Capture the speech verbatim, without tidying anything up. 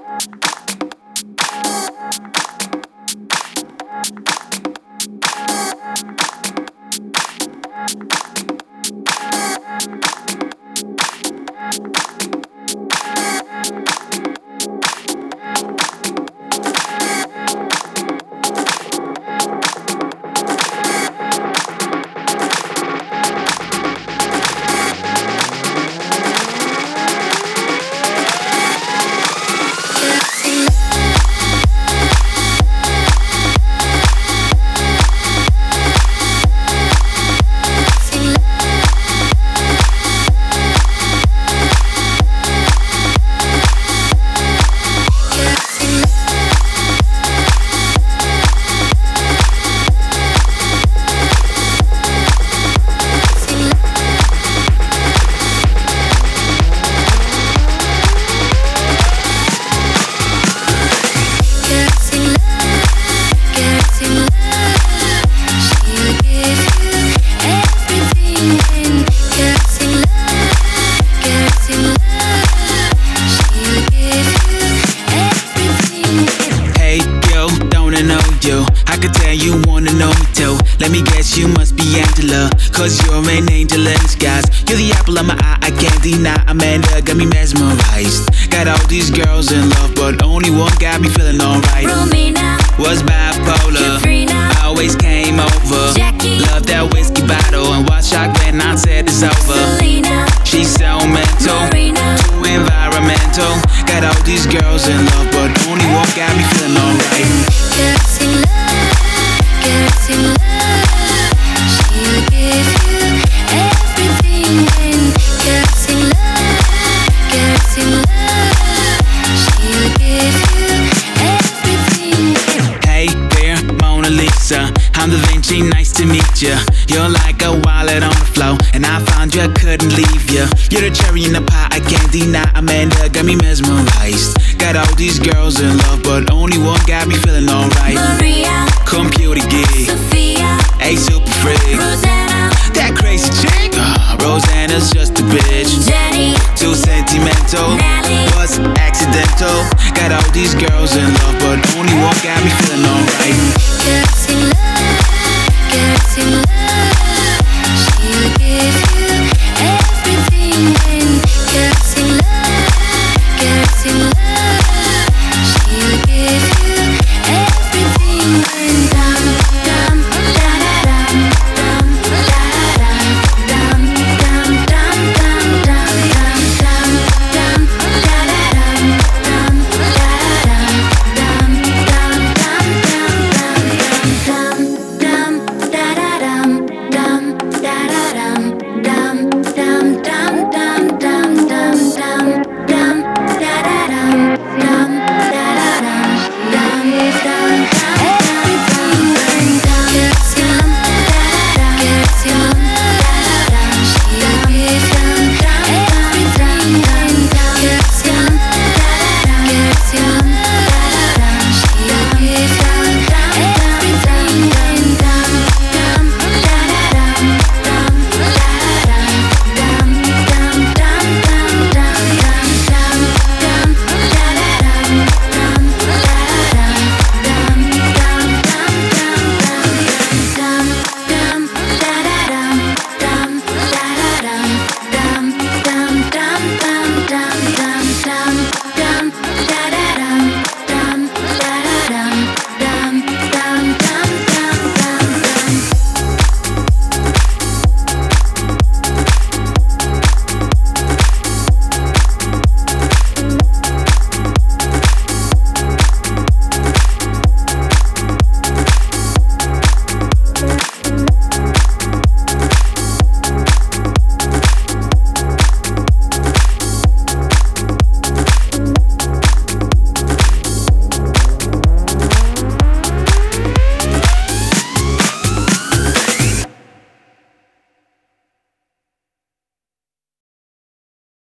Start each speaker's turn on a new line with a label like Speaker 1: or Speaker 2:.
Speaker 1: Let me guess, you must be Angela, cause you're an angel in disguise. You're the apple of my eye, I can't deny. Amanda got me mesmerized. Got all these girls in love, but only one got me feeling alright.
Speaker 2: Romina
Speaker 1: was bipolar,
Speaker 2: Katrina
Speaker 1: always came over.
Speaker 2: Jackie
Speaker 1: loved that whiskey bottle and watched shock when I said it's over.
Speaker 2: Selena
Speaker 1: She's so mental,
Speaker 2: Marina
Speaker 1: too environmental. Got all these girls in love, but only one got me feeling alright.
Speaker 2: Girls in love, girls in love. She'll give you everything. And girls in love, girls in love. She'll give you everything.
Speaker 1: Hey there, Mona Lisa, I'm Da Vinci, nice to meet ya. You're like a wallet on the floor, and I found you, I couldn't leave ya. You're the cherry in the pie, I can't deny. Amanda got me mesmerized. Got all these girls in love, but only one got me feeling alright.
Speaker 2: Maria,
Speaker 1: computer geek,
Speaker 2: Sophia,
Speaker 1: a super freak,
Speaker 2: Rosanna,
Speaker 1: that crazy chick. uh, Rosanna's just a bitch,
Speaker 2: Jenny,
Speaker 1: too sentimental,
Speaker 2: Natalie,
Speaker 1: was accidental. Got all these girls in love, but only one got me feeling alright.
Speaker 2: girls in love, girls in love.